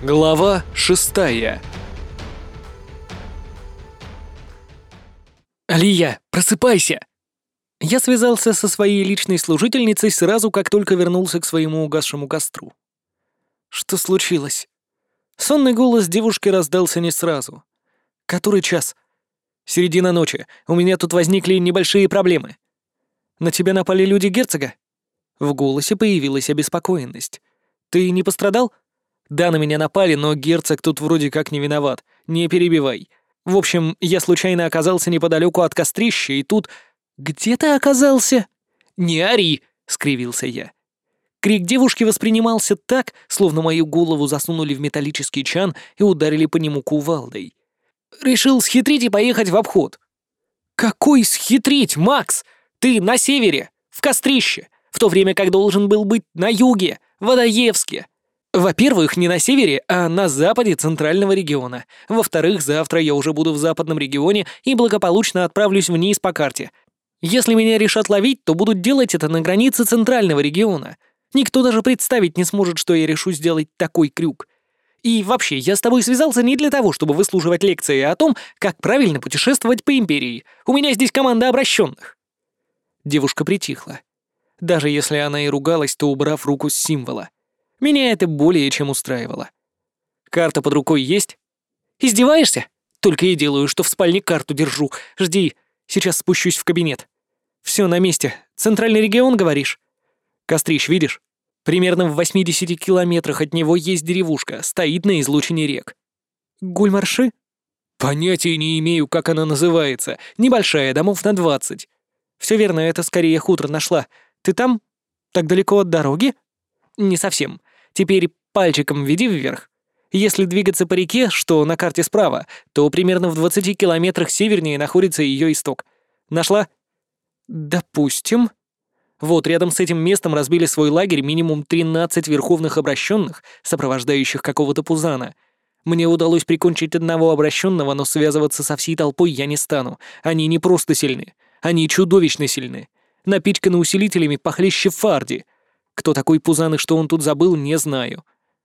Глава 6. «Алия, просыпайся!» Я связался со своей личной служительницей сразу, как только вернулся к своему угасшему костру. Что случилось? Сонный голос девушки раздался не сразу. «Который час?» «Середина ночи. У меня тут возникли небольшие проблемы». «На тебя напали люди герцога?» В голосе появилась обеспокоенность. «Ты не пострадал?» «Да, на меня напали, но герцог тут вроде как не виноват. Не перебивай. В общем, я случайно оказался неподалеку от кострища, и тут...» «Где ты оказался?» «Не ори!» — скривился я. Крик девушки воспринимался так, словно мою голову засунули в металлический чан и ударили по нему кувалдой. «Решил схитрить и поехать в обход». «Какой схитрить, Макс? Ты на севере, в кострище, в то время как должен был быть на юге, в Адаевске. Во-первых, не на севере, а на западе центрального региона. Во-вторых, завтра я уже буду в западном регионе и благополучно отправлюсь вниз по карте. Если меня решат ловить, то будут делать это на границе центрального региона. Никто даже представить не сможет, что я решу сделать такой крюк. И вообще, я с тобой связался не для того, чтобы выслушивать лекции о том, как правильно путешествовать по империи. У меня здесь команда обращенных». Девушка притихла. Даже если она и ругалась, то убрав руку с символа. Меня это более чем устраивало. «Карта под рукой есть?» «Издеваешься? Только и делаю, что в спальне карту держу. Жди, сейчас спущусь в кабинет». «Все на месте. Центральный регион, говоришь?» «Кострищ, видишь? Примерно в 80 километрах от него есть деревушка, стоит на излучине рек». «Гульмарши?» «Понятия не имею, как она называется. Небольшая, домов на 20. Все верно, это скорее хутор нашла. Ты там? Так далеко от дороги?» «Не совсем. Теперь пальчиком веди вверх. Если двигаться по реке, что на карте справа, то примерно в 20 километрах севернее находится ее исток. Нашла?» «Допустим». Вот рядом с этим местом разбили свой лагерь минимум 13 верховных обращенных, сопровождающих какого-то пузана. Мне удалось прикончить одного обращенного, но связываться со всей толпой я не стану. Они не просто сильны. Они чудовищно сильны. Напичканы усилителями похлеще Фарди. Кто такой пузан и что он тут забыл, не знаю.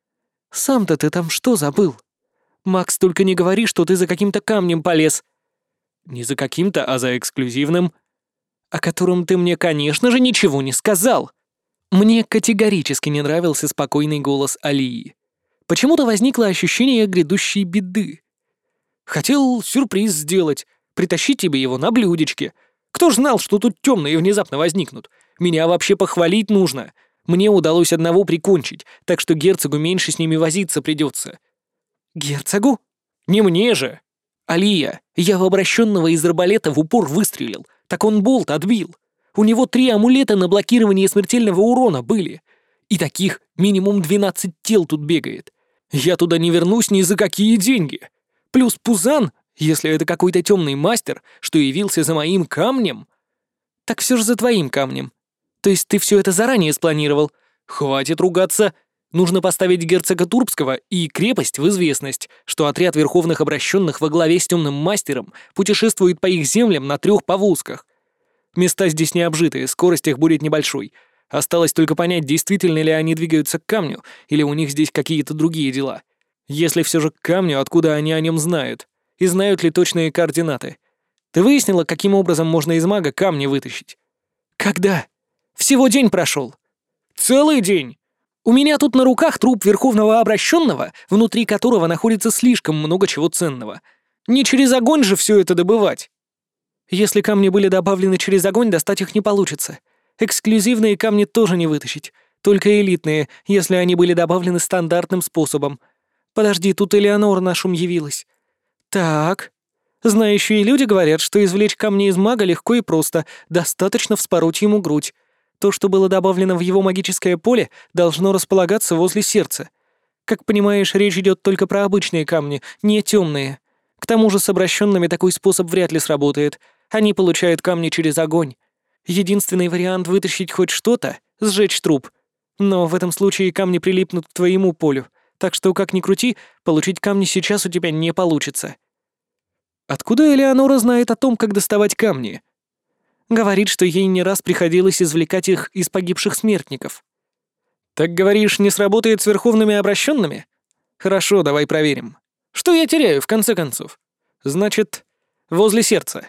«Сам-то ты там что забыл? Макс, только не говори, что ты за каким-то камнем полез». «Не за каким-то, а за эксклюзивным». «О котором ты мне, конечно же, ничего не сказал». Мне категорически не нравился спокойный голос Алии. Почему-то возникло ощущение грядущей беды. «Хотел сюрприз сделать, притащить тебе его на блюдечке. Кто ж знал, что тут темные внезапно возникнут? Меня вообще похвалить нужно. Мне удалось одного прикончить, так что герцогу меньше с ними возиться придется». «Герцогу? Не мне же!» «Алия, я в обращенного из арбалета в упор выстрелил, так он болт отбил. У него 3 амулета на блокирование смертельного урона были. И таких минимум 12 тел тут бегает. Я туда не вернусь ни за какие деньги. Плюс пузан, если это какой-то темный мастер, что явился за моим камнем». «Так все же за твоим камнем. То есть ты все это заранее спланировал?» «Хватит ругаться. Нужно поставить герцога Турбского и крепость в известность, что отряд верховных обращенных во главе с темным мастером путешествует по их землям на 3 повозках. Места здесь не обжитые, скорость их будет небольшой. Осталось только понять, действительно ли они двигаются к камню, или у них здесь какие-то другие дела. Если все же к камню, откуда они о нем знают? И знают ли точные координаты? Ты выяснила, каким образом можно из мага камни вытащить?» «Когда? Всего день прошел». «Целый день? У меня тут на руках труп верховного обращенного, внутри которого находится слишком много чего ценного. Не через огонь же все это добывать». «Если камни были добавлены через огонь, достать их не получится. Эксклюзивные камни тоже не вытащить, только элитные, если они были добавлены стандартным способом. Подожди, тут Элеонора на шум явилась. Так. Знающие люди говорят, что извлечь камни из мага легко и просто, достаточно вспороть ему грудь. То, что было добавлено в его магическое поле, должно располагаться возле сердца. Как понимаешь, речь идет только про обычные камни, не темные. К тому же с обращенными такой способ вряд ли сработает. Они получают камни через огонь. Единственный вариант вытащить хоть что-то — сжечь труп. Но в этом случае камни прилипнут к твоему полю, так что, как ни крути, получить камни сейчас у тебя не получится». «Откуда Элеонора знает о том, как доставать камни?» «Говорит, что ей не раз приходилось извлекать их из погибших смертников». «Так, говоришь, не сработает с верховными обращенными?» Хорошо, давай проверим. Что я теряю, в конце концов? Значит, возле сердца.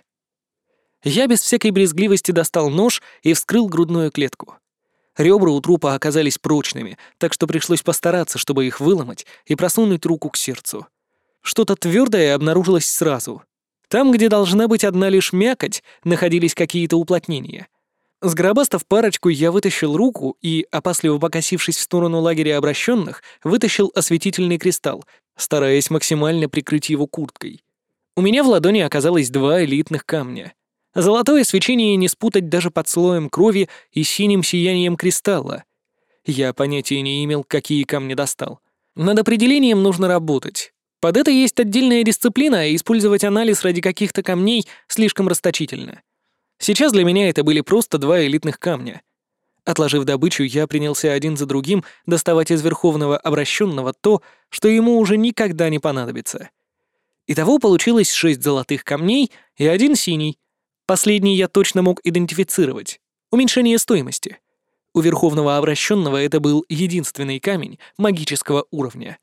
Я без всякой брезгливости достал нож и вскрыл грудную клетку. Ребра у трупа оказались прочными, так что пришлось постараться, чтобы их выломать и просунуть руку к сердцу. Что-то твердое обнаружилось сразу. Там, где должна быть одна лишь мякоть, находились какие-то уплотнения. Сгробастав парочку, я вытащил руку и, опасливо покосившись в сторону лагеря обращенных, вытащил осветительный кристалл, стараясь максимально прикрыть его курткой. У меня в ладони оказалось 2 элитных камня. Золотое свечение не спутать даже под слоем крови и синим сиянием кристалла. Я понятия не имел, какие камни достал. Над определением нужно работать. Под это есть отдельная дисциплина, а использовать анализ ради каких-то камней слишком расточительно. Сейчас для меня это были просто 2 элитных камня. Отложив добычу, я принялся один за другим доставать из Верховного Обращенного то, что ему уже никогда не понадобится. Итого получилось 6 золотых камней и 1 синий. Последний я точно мог идентифицировать. Уменьшение стоимости. У Верховного Обращенного это был единственный камень магического уровня.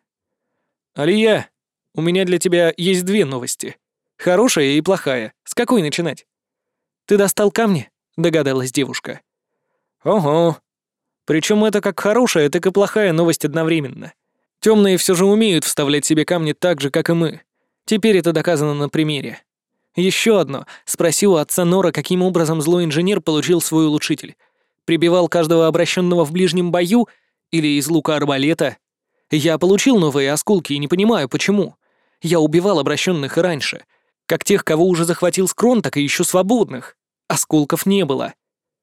«Алия, у меня для тебя есть 2 новости. Хорошая и плохая. С какой начинать?» «Ты достал камни?» — догадалась девушка. «Ого. Причем это как хорошая, так и плохая новость одновременно. Темные все же умеют вставлять себе камни так же, как и мы. Теперь это доказано на примере. Еще одно. Спроси у отца Нора, каким образом злой инженер получил свой улучшитель. Прибивал каждого обращенного в ближнем бою или из лука арбалета? Я получил новые осколки и не понимаю, почему. Я убивал обращенных и раньше. Как тех, кого уже захватил Скрон, так и еще свободных. Осколков не было.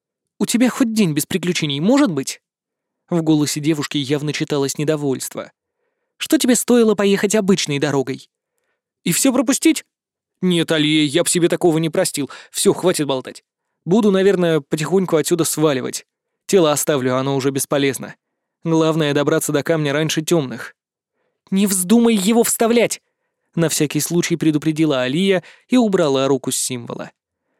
У тебя хоть день без приключений может быть?» В голосе девушки явно читалось недовольство. «Что тебе стоило поехать обычной дорогой?» «И все пропустить?» «Нет, Алия, я б себе такого не простил. Все, хватит болтать. Буду, наверное, потихоньку отсюда сваливать. Тело оставлю, оно уже бесполезно. Главное — добраться до камня раньше темных». «Не вздумай его вставлять!» На всякий случай предупредила Алия и убрала руку с символа.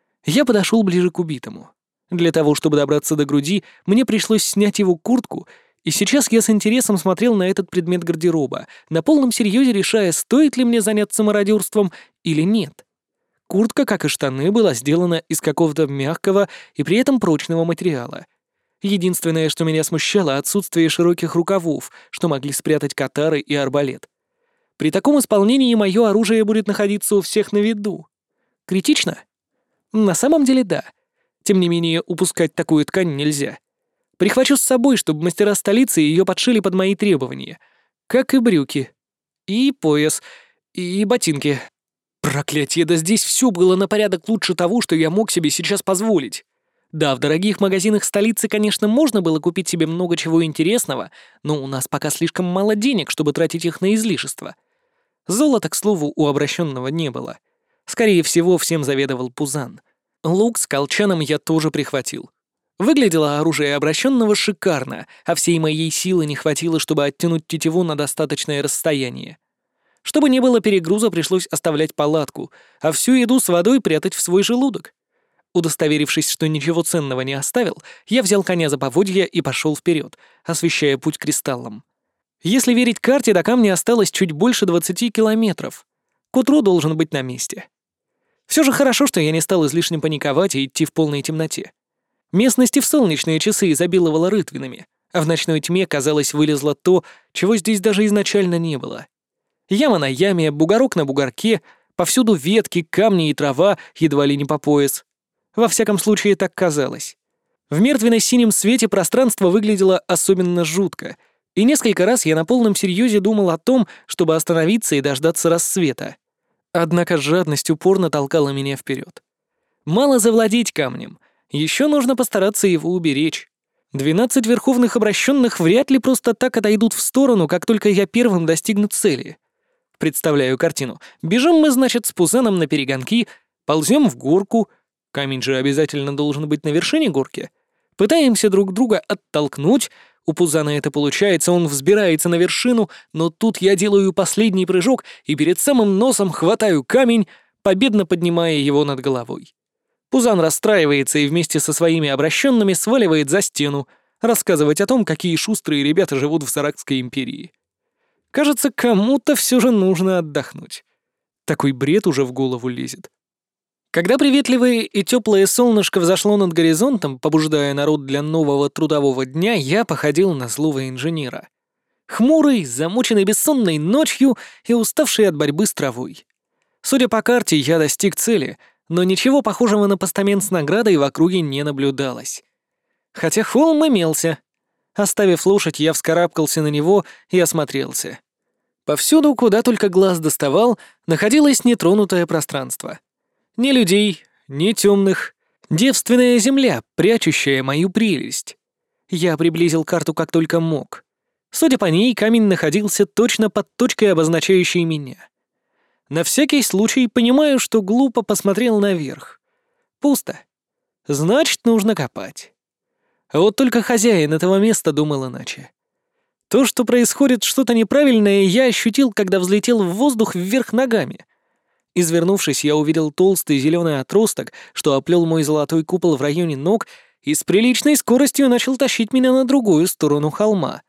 Я подошел ближе к убитому. Для того, чтобы добраться до груди, мне пришлось снять его куртку, и сейчас я с интересом смотрел на этот предмет гардероба, на полном серьезе решая, стоит ли мне заняться мародерством или нет. Куртка, как и штаны, была сделана из какого-то мягкого и при этом прочного материала. Единственное, что меня смущало, отсутствие широких рукавов, что могли спрятать катары и арбалет. При таком исполнении мое оружие будет находиться у всех на виду. Критично? На самом деле да. Тем не менее, упускать такую ткань нельзя. Прихвачу с собой, чтобы мастера столицы ее подшили под мои требования. Как и брюки. И пояс. И ботинки. Проклятье, да здесь все было на порядок лучше того, что я мог себе сейчас позволить. Да, в дорогих магазинах столицы, конечно, можно было купить себе много чего интересного, но у нас пока слишком мало денег, чтобы тратить их на излишества. Золота, к слову, у обращенного не было. Скорее всего, всем заведовал Пузан. Лук с колчаном я тоже прихватил. Выглядело оружие обращенного шикарно, а всей моей силы не хватило, чтобы оттянуть тетиву на достаточное расстояние. Чтобы не было перегруза, пришлось оставлять палатку, а всю еду с водой прятать в свой желудок. Удостоверившись, что ничего ценного не оставил, я взял коня за поводья и пошел вперед, освещая путь кристаллом. Если верить карте, до камня осталось чуть больше 20 километров. К утру должен быть на месте. Все же хорошо, что я не стал излишне паниковать и идти в полной темноте. Местность и в солнечные часы изобиловала рытвинами, а в ночной тьме, казалось, вылезло то, чего здесь даже изначально не было. Яма на яме, бугорок на бугорке, повсюду ветки, камни и трава, едва ли не по пояс. Во всяком случае, так казалось. В мертвенно-синем свете пространство выглядело особенно жутко, и несколько раз я на полном серьезе думал о том, чтобы остановиться и дождаться рассвета. Однако жадность упорно толкала меня вперед. Мало завладеть камнем, еще нужно постараться его уберечь. 12 верховных обращенных вряд ли просто так отойдут в сторону, как только я первым достигну цели. Представляю картину. Бежим мы, значит, с Пузаном на перегонки, ползем в горку. Камень же обязательно должен быть на вершине горки. Пытаемся друг друга оттолкнуть. У Пузана это получается, он взбирается на вершину, но тут я делаю последний прыжок и перед самым носом хватаю камень, победно поднимая его над головой. Пузан расстраивается и вместе со своими обращенными сваливает за стену, рассказывать о том, какие шустрые ребята живут в Саракской империи. Кажется, кому-то все же нужно отдохнуть. Такой бред уже в голову лезет. Когда приветливое и теплое солнышко взошло над горизонтом, побуждая народ для нового трудового дня, я походил на злого инженера. Хмурый, замученный бессонной ночью и уставший от борьбы с травой. Судя по карте, я достиг цели, но ничего похожего на постамент с наградой в округе не наблюдалось. Хотя холм имелся. Оставив лошадь, я вскарабкался на него и осмотрелся. Повсюду, куда только глаз доставал, находилось нетронутое пространство. Ни людей, ни темных. Девственная земля, прячущая мою прелесть. Я приблизил карту как только мог. Судя по ней, камень находился точно под точкой, обозначающей меня. На всякий случай понимаю, что глупо посмотрел наверх. Пусто. Значит, нужно копать. А вот только хозяин этого места думал иначе. То, что происходит что-то неправильное, я ощутил, когда взлетел в воздух вверх ногами. Извернувшись, я увидел толстый зеленый отросток, что оплел мой золотой купол в районе ног и с приличной скоростью начал тащить меня на другую сторону холма.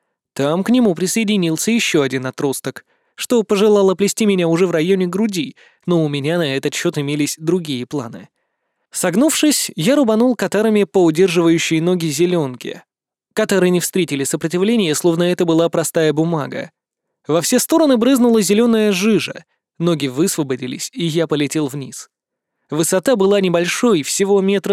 Там к нему присоединился еще один отросток, что пожелал оплести меня уже в районе груди, но у меня на этот счет имелись другие планы. Согнувшись, я рубанул катарами по удерживающей ноги зеленке. Катары не встретили сопротивления, словно это была простая бумага. Во все стороны брызнула зеленая жижа, ноги высвободились, и я полетел вниз. Высота была небольшой, всего 3 метра.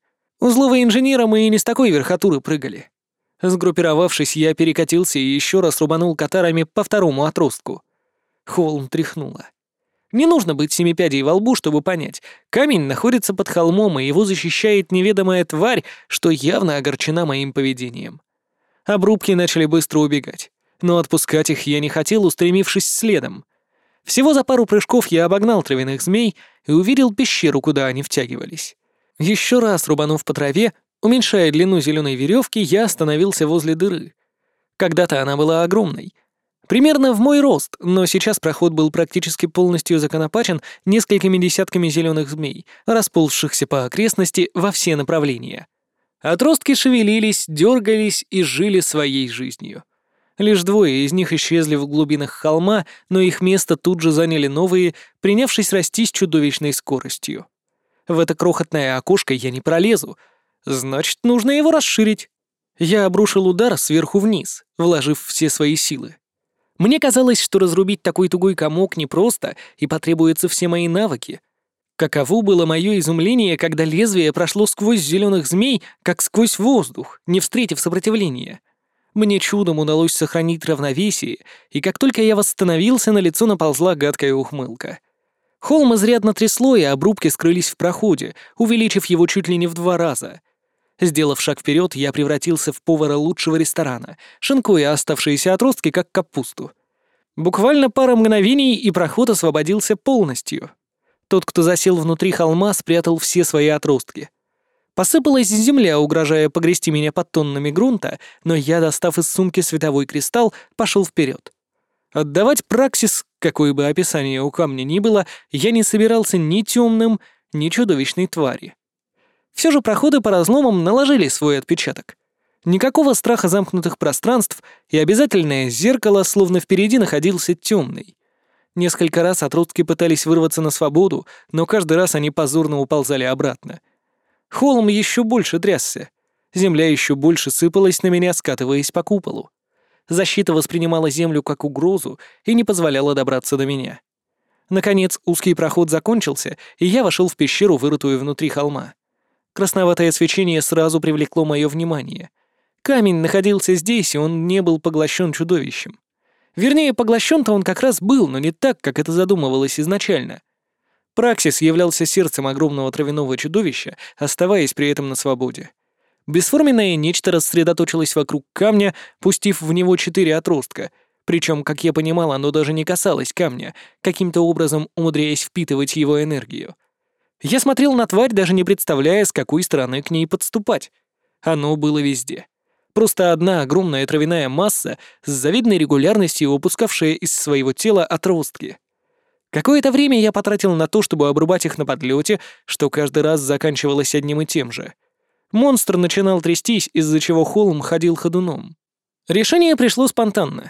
У злого инженера мы и не с такой верхотуры прыгали. Сгруппировавшись, я перекатился и еще раз рубанул катарами по второму отростку. Холм тряхнуло. Не нужно быть семипядей во лбу, чтобы понять. Камень находится под холмом, и его защищает неведомая тварь, что явно огорчена моим поведением. Обрубки начали быстро убегать, но отпускать их я не хотел, устремившись следом. Всего за пару прыжков я обогнал травяных змей и увидел пещеру, куда они втягивались. Еще раз рубанув по траве, уменьшая длину зеленой веревки, я остановился возле дыры. Когда-то она была огромной. Примерно в мой рост, но сейчас проход был практически полностью законопачен несколькими десятками зеленых змей, расползшихся по окрестности во все направления. Отростки шевелились, дергались и жили своей жизнью. Лишь 2 из них исчезли в глубинах холма, но их место тут же заняли новые, принявшись расти с чудовищной скоростью. В это крохотное окошко я не пролезу, значит, нужно его расширить. Я обрушил удар сверху вниз, вложив все свои силы. Мне казалось, что разрубить такой тугой комок непросто и потребуются все мои навыки. Каково было мое изумление, когда лезвие прошло сквозь зеленых змей, как сквозь воздух, не встретив сопротивления. Мне чудом удалось сохранить равновесие, и как только я восстановился, на лицо наползла гадкая ухмылка. Холм изрядно трясло, и обрубки скрылись в проходе, увеличив его чуть ли не в 2 раза. Сделав шаг вперед, я превратился в повара лучшего ресторана, шинкуя оставшиеся отростки, как капусту. Буквально пара мгновений, и проход освободился полностью. Тот, кто засел внутри холма, спрятал все свои отростки. Посыпалась земля, угрожая погрести меня под тоннами грунта, но я, достав из сумки световой кристалл, пошел вперед. Отдавать праксис, какое бы описание у камня ни было, я не собирался ни темным, ни чудовищной твари. Все же проходы по разломам наложили свой отпечаток. Никакого страха замкнутых пространств и обязательное зеркало, словно впереди находился темный. Несколько раз отростки пытались вырваться на свободу, но каждый раз они позорно уползали обратно. Холм еще больше трясся. Земля еще больше сыпалась на меня, скатываясь по куполу. Защита воспринимала землю как угрозу и не позволяла добраться до меня. Наконец, узкий проход закончился, и я вошел в пещеру, вырытую внутри холма. Красноватое свечение сразу привлекло мое внимание. Камень находился здесь, и он не был поглощен чудовищем. Вернее, поглощен-то он как раз был, но не так, как это задумывалось изначально. Праксис являлся сердцем огромного травяного чудовища, оставаясь при этом на свободе. Бесформенное нечто рассредоточилось вокруг камня, пустив в него 4 отростка, причем, как я понимал, оно даже не касалось камня, каким-то образом умудряясь впитывать его энергию. Я смотрел на тварь, даже не представляя, с какой стороны к ней подступать. Оно было везде. Просто одна огромная травяная масса с завидной регулярностью выпускавшая из своего тела отростки. Какое-то время я потратил на то, чтобы обрубать их на подлете, что каждый раз заканчивалось одним и тем же. Монстр начинал трястись, из-за чего холм ходил ходуном. Решение пришло спонтанно.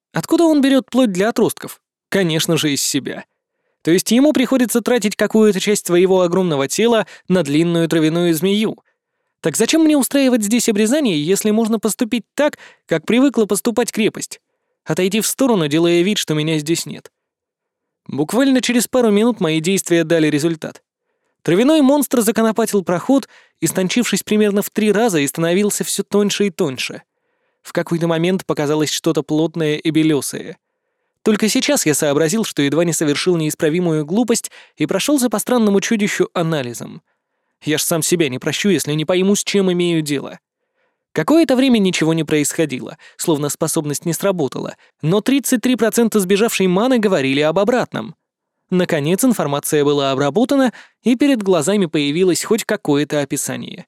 Откуда он берет плоть для отростков? Конечно же, из себя. То есть ему приходится тратить какую-то часть своего огромного тела на длинную травяную змею. Так зачем мне устраивать здесь обрезание, если можно поступить так, как привыкла поступать крепость? Отойти в сторону, делая вид, что меня здесь нет. Буквально через пару минут мои действия дали результат. Травяной монстр законопатил проход, истончившись примерно в 3 раза, и становился все тоньше и тоньше. В какой-то момент показалось что-то плотное и белесое. Только сейчас я сообразил, что едва не совершил неисправимую глупость и прошелся по странному чудищу анализом. Я ж сам себя не прощу, если не пойму, с чем имею дело. Какое-то время ничего не происходило, словно способность не сработала, но 33% сбежавшей маны говорили об обратном. Наконец информация была обработана, и перед глазами появилось хоть какое-то описание.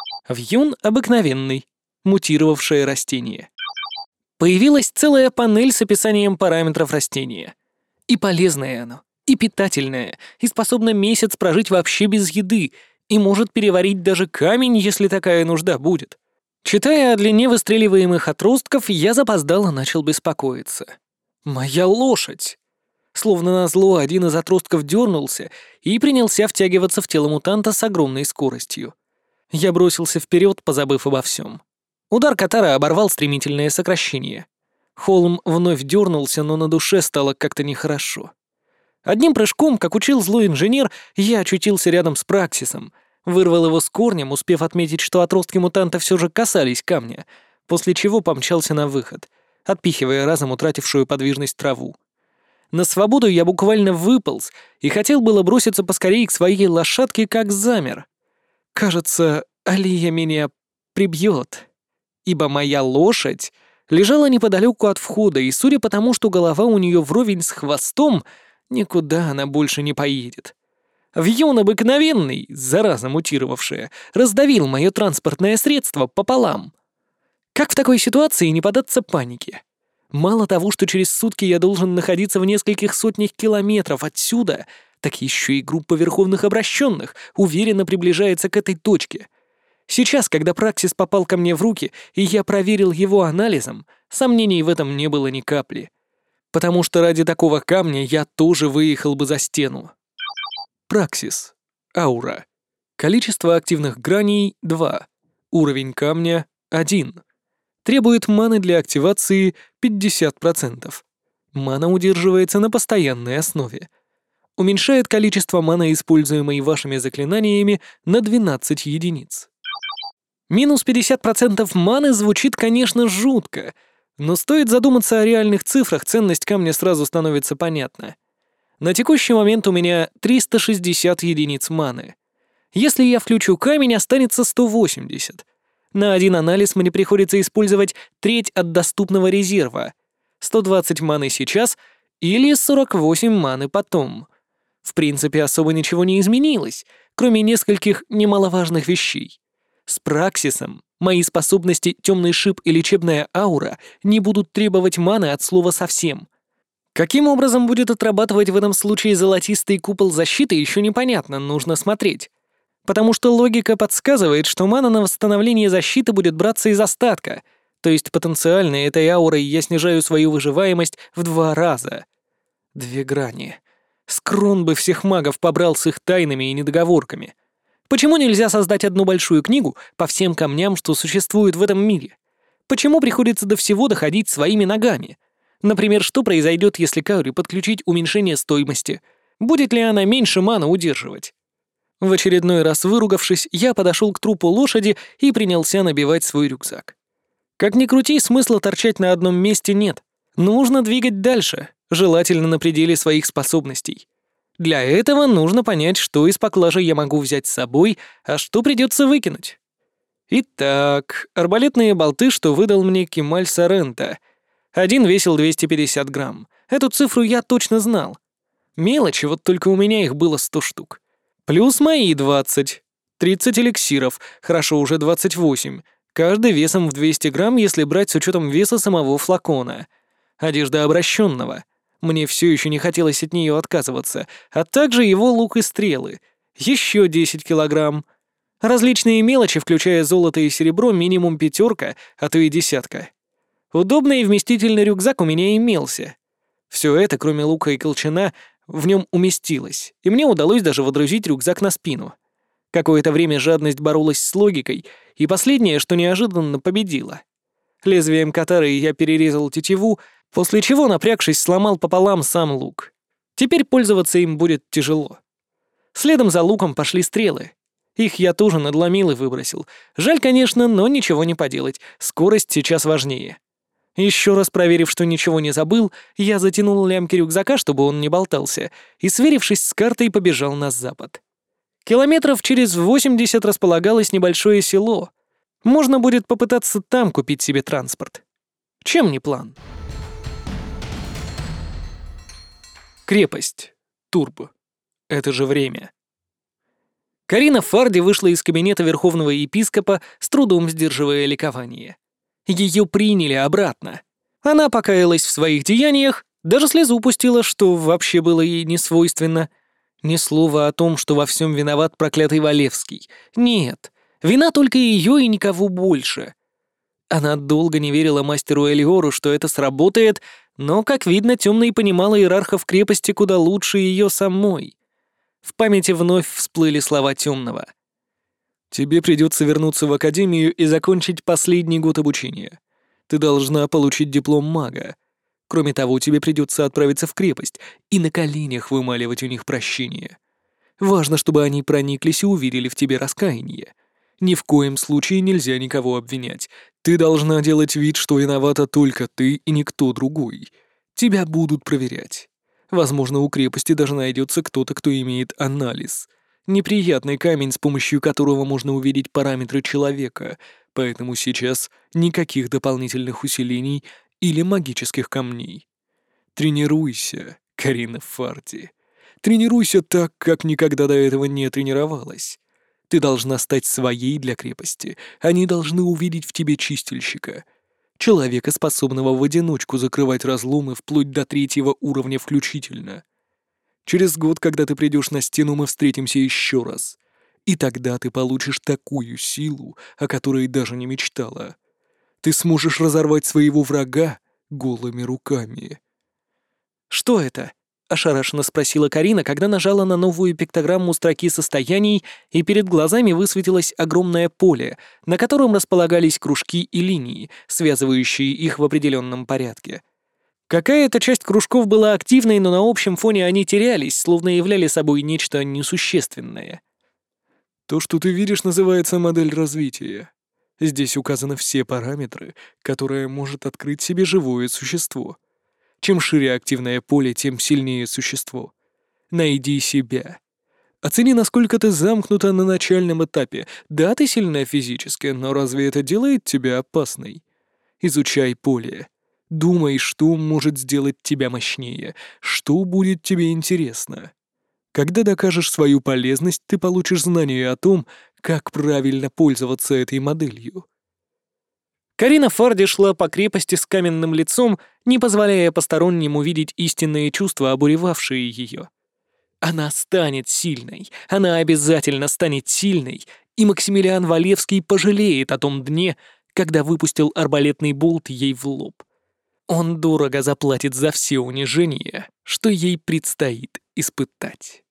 Вьюн обыкновенный, мутировавшее растение. Появилась целая панель с описанием параметров растения. И полезное оно, и питательное, и способно месяц прожить вообще без еды, и может переварить даже камень, если такая нужда будет. Читая о длине выстреливаемых отростков, я запоздало начал беспокоиться. Моя лошадь! Словно назло, один из отростков дернулся и принялся втягиваться в тело мутанта с огромной скоростью. Я бросился вперед, позабыв обо всем. Удар Катара оборвал стремительное сокращение. Холм вновь дернулся, но на душе стало как-то нехорошо. Одним прыжком, как учил злой инженер, я очутился рядом с Праксисом, вырвал его с корнем, успев отметить, что отростки мутанта все же касались камня, после чего помчался на выход, отпихивая разом утратившую подвижность траву. На свободу я буквально выполз и хотел было броситься поскорее к своей лошадке, как замер. Кажется, Алия меня прибьет, ибо моя лошадь лежала неподалеку от входа, и, судя по тому, что голова у нее вровень с хвостом, никуда она больше не поедет. Вьюн обыкновенный, зараза мутировавшая, раздавил мое транспортное средство пополам. Как в такой ситуации не поддаться панике? Мало того, что через сутки я должен находиться в нескольких сотнях километров отсюда, так еще и группа верховных обращенных уверенно приближается к этой точке. Сейчас, когда Праксис попал ко мне в руки, и я проверил его анализом, сомнений в этом не было ни капли. Потому что ради такого камня я тоже выехал бы за стену. Праксис. Аура. Количество активных граней — 2. Уровень камня — 1. Требует маны для активации 50%. Мана удерживается на постоянной основе. Уменьшает количество маны, используемой вашими заклинаниями, на 12 единиц. Минус 50% маны звучит, конечно, жутко, но стоит задуматься о реальных цифрах, ценность камня сразу становится понятна. На текущий момент у меня 360 единиц маны. Если я включу камень, останется 180. На один анализ мне приходится использовать треть от доступного резерва. 120 маны сейчас или 48 маны потом. В принципе, особо ничего не изменилось, кроме нескольких немаловажных вещей. С Праксисом мои способности «Темный шип» и «Лечебная аура» не будут требовать маны от слова совсем. Каким образом будет отрабатывать в этом случае золотистый купол защиты, еще непонятно, нужно смотреть. Потому что логика подсказывает, что мана на восстановление защиты будет браться из остатка, то есть потенциально этой аурой я снижаю свою выживаемость в 2 раза. 2 грани. Скрон бы всех магов побрал с их тайнами и недоговорками. Почему нельзя создать одну большую книгу по всем камням, что существуют в этом мире? Почему приходится до всего доходить своими ногами? Например, что произойдет, если к ауре подключить уменьшение стоимости? Будет ли она меньше маны удерживать? В очередной раз выругавшись, я подошел к трупу лошади и принялся набивать свой рюкзак. Как ни крути, смысла торчать на одном месте нет. Нужно двигать дальше, желательно на пределе своих способностей. Для этого нужно понять, что из поклажи я могу взять с собой, а что придется выкинуть. Итак, арбалетные болты, что выдал мне Кемаль Соренто. Один весил 250 грамм. Эту цифру я точно знал. Мелочи, вот только у меня их было 100 штук. Плюс мои 20. 30 эликсиров, хорошо, уже 28. Каждый весом в 200 грамм, если брать с учетом веса самого флакона. Одежда обращенного. Мне все еще не хотелось от нее отказываться, а также его лук и стрелы. Еще 10 килограмм. Различные мелочи, включая золото и серебро, минимум 5, а то и 10. Удобный и вместительный рюкзак у меня имелся. Все это, кроме лука и колчана, в нем уместилось, и мне удалось даже водрузить рюкзак на спину. Какое-то время жадность боролась с логикой, и последнее, что неожиданно, победило. Лезвием катары я перерезал тетиву, после чего, напрягшись, сломал пополам сам лук. Теперь пользоваться им будет тяжело. Следом за луком пошли стрелы. Их я тоже надломил и выбросил. Жаль, конечно, но ничего не поделать, скорость сейчас важнее. Еще раз проверив, что ничего не забыл, я затянул лямки рюкзака, чтобы он не болтался, и, сверившись с картой, побежал на запад. Километров через 80 располагалось небольшое село. Можно будет попытаться там купить себе транспорт. Чем не план? Крепость. Турбо. Это же время. Карина Фарди вышла из кабинета верховного епископа, с трудом сдерживая ликование. Ее приняли обратно. Она покаялась в своих деяниях, даже слезу пустила, что вообще было ей не свойственно. Ни слова о том, что во всем виноват проклятый Валевский. Нет, вина только ее и никого больше. Она долго не верила мастеру Элиору, что это сработает, но, как видно, Темный понимала иерархов крепости куда лучше ее самой. В памяти вновь всплыли слова Темного. «Тебе придется вернуться в академию и закончить последний год обучения. Ты должна получить диплом мага. Кроме того, тебе придется отправиться в крепость и на коленях вымаливать у них прощение. Важно, чтобы они прониклись и увидели в тебе раскаяние. Ни в коем случае нельзя никого обвинять. Ты должна делать вид, что виновата только ты и никто другой. Тебя будут проверять. Возможно, у крепости даже найдется кто-то, кто имеет анализ. Неприятный камень, с помощью которого можно увидеть параметры человека, поэтому сейчас никаких дополнительных усилений или магических камней. Тренируйся, Карина Фарди. Тренируйся так, как никогда до этого не тренировалась. Ты должна стать своей для крепости. Они должны увидеть в тебе чистильщика. Человека, способного в одиночку закрывать разломы вплоть до 3-го уровня включительно. Через год, когда ты придешь на стену, мы встретимся еще раз. И тогда ты получишь такую силу, о которой даже не мечтала. Ты сможешь разорвать своего врага голыми руками. «Что это?» — ошарашенно спросила Карина, когда нажала на новую пиктограмму строки состояний, и перед глазами высветилось огромное поле, на котором располагались кружки и линии, связывающие их в определенном порядке. Какая-то часть кружков была активной, но на общем фоне они терялись, словно являли собой нечто несущественное. «То, что ты видишь, называется модель развития. Здесь указаны все параметры, которые может открыть себе живое существо. Чем шире активное поле, тем сильнее существо. Найди себя. Оцени, насколько ты замкнута на начальном этапе. Да, ты сильна физически, но разве это делает тебя опасной? Изучай поле. Думай, что может сделать тебя мощнее, что будет тебе интересно. Когда докажешь свою полезность, ты получишь знания о том, как правильно пользоваться этой моделью». Карина Фарди шла по крепости с каменным лицом, не позволяя посторонним увидеть истинные чувства, обуревавшие ее. Она станет сильной, она обязательно станет сильной, и Максимилиан Валевский пожалеет о том дне, когда выпустил арбалетный болт ей в лоб. Он дорого заплатит за все унижения, что ей предстоит испытать.